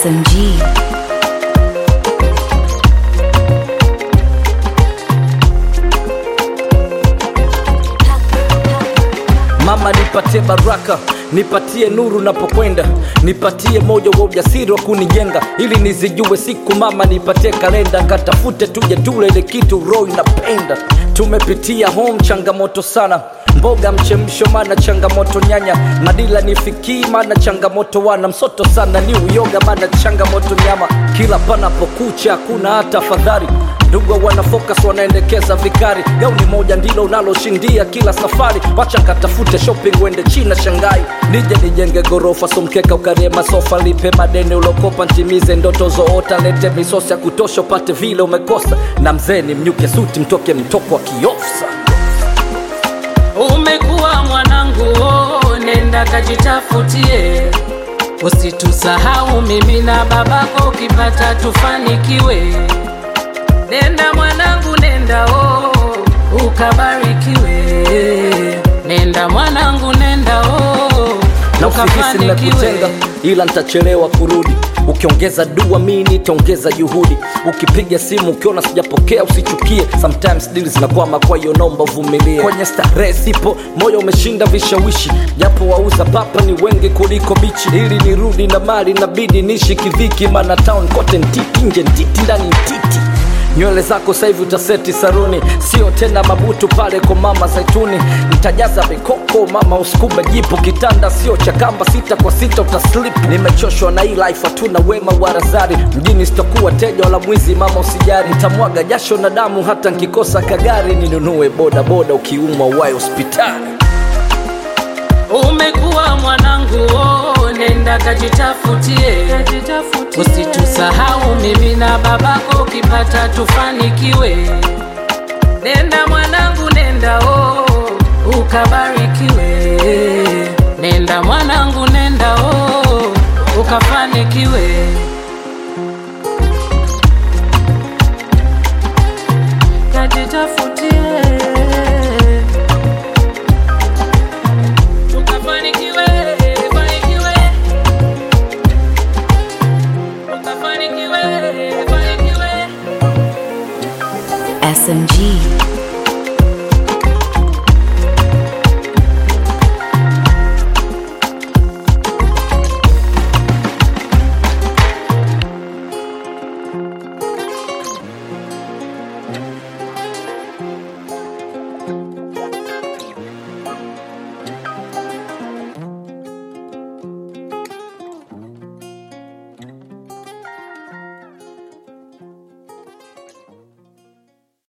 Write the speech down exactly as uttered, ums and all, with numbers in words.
S M G. Mama nipatie baraka, nipatie nuru napokwenda, nipatie moyo wa ujasiri wa kunijenga, ili nizijue siku. Mama nipatie kalenda, katafute tuje tule ile kitu roho inapenda. Tumepitia home changamoto sana, mboga mchemsho mana changamoto, nyanya madila nifikii mana changamoto, wana msoto sana ni uyoga mana changamoto, nyama kila panapokucha kuna hata fadhari. Ndugu wana focus wanaendekeza vikari, gauni moja ndilo unaloshindia kila safari. Wacha katafute shopping wende China Shanghai, nije nijenge gorofa somkeka ukarie masofa, lipe madeni ulokopa ntimize ndoto zoota, lete misosi ya kutosha upate vile umekosa, na mzeni mnyuke suti mtoke mtoko wa kiofsa. Umekuwa mwanangu, oh, nenda kajitafutie, usitusahau mimi na babako, ukipata tufanikiwe. Nenda mwanangu nenda, oh, ukabarikiwe. Nenda mwanangu nenda, oh, na usihisi nimekutenga ila nitachelewa kurudi. Ukiongeza dua mimi nitaongeza juhudi. Ukipiga simu ukiona sijapokea usichukie, sometimes deals zinakwama, kwa hiyo naomba uvumilie. Kwenye starehe sipo, moyo umeshinda vishawishi, japo wauza papa ni wengi kuliko bichi. Ili nirudi na mali nabidi nishi kidhiki, mana town kote ntiti, nje ntiti, ndani ntiti. Nywele zako sasa hivi utaseti saruni, sio tena mabutu pale kwa mama Zaituni. Nitajaza mikoko mama, usikuba jipu, kitanda sio cha kamba, sita kwa sita utaslip. Nimechoshwa na hii life, hatuna wema wa razari, mjini sitakuwa teja wala mwizi mama usijari. Nitamwaga jasho na damu hata nikikosa kagari, ninunue boda boda ukiumwa uwae hospitali. Umekuwa mwanangu, oh, nenda kajitafutie, usitusahau mimi na babako, ukipata tufanikiwe. Nenda mwanangu nenda, oh, ukabarikiwe. Nenda mwanangu nenda, oh, ukafanikiwe. Kajitafutie S M G.